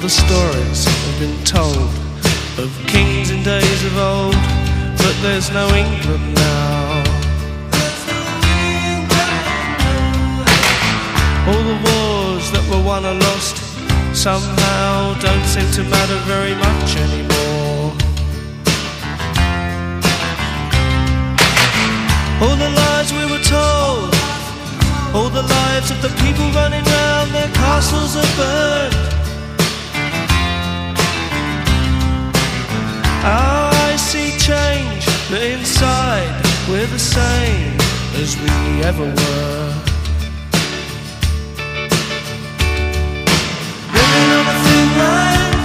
the stories have been told of kings in days of old, but there's no England now. All the wars that were won or lost somehow don't seem to matter very much anymore. All the lies we were told, all the lives of the people running round, their castles are burned. Our eyes see change, but inside we're the same as we ever were. Living on a thin line.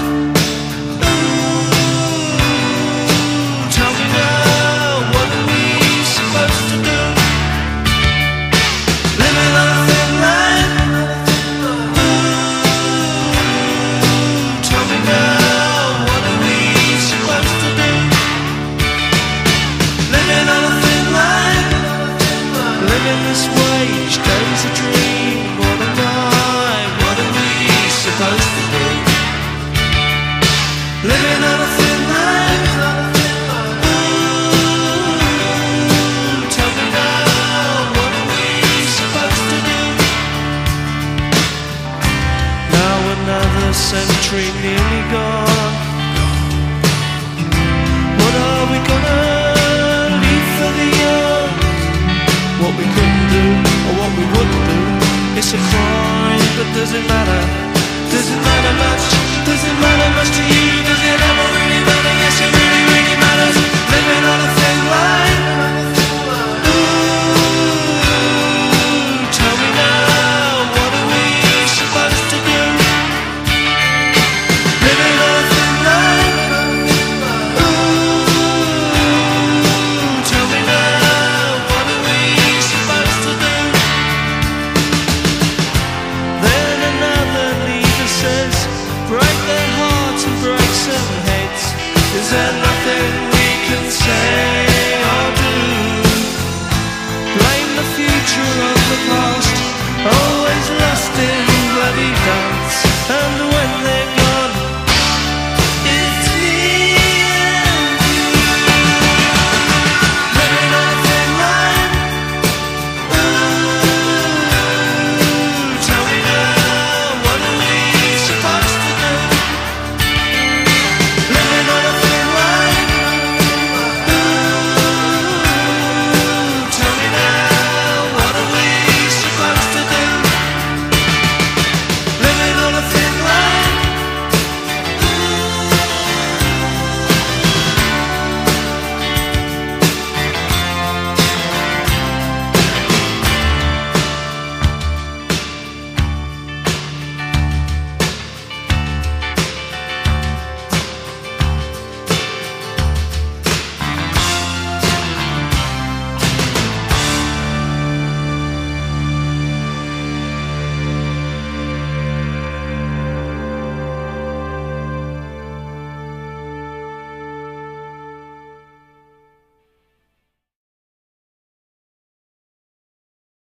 Tell me now, what are we supposed to do? Living on a thin line. Tell me now, what are we supposed to do? Living on a thin line. Living this way, each day's a dream. What am I? What are we supposed to do? Living on a thin line. Tell me now, what are we supposed to do? Now another century near